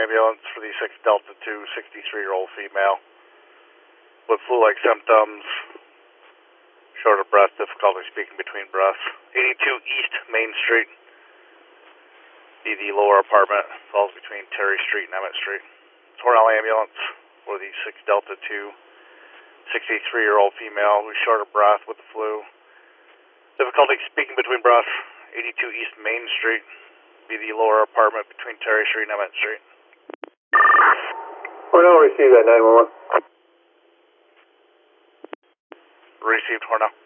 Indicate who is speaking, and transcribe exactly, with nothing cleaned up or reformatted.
Speaker 1: ambulance for the six Delta two, sixty-three-year-old female with flu-like symptoms, short of breath, difficulty speaking between breaths. eighty-two East Main Street, be the lower apartment, falls between Terry Street and Emmett Street. Hornell ambulance for the six Delta two, sixty-three-year-old female who's short of breath with the flu. Difficulty speaking between breaths. eighty-two East Main Street, be the lower apartment between Terry Street and Emmett Street.
Speaker 2: Hornell, receive that nine one one.
Speaker 1: Received, Hornell.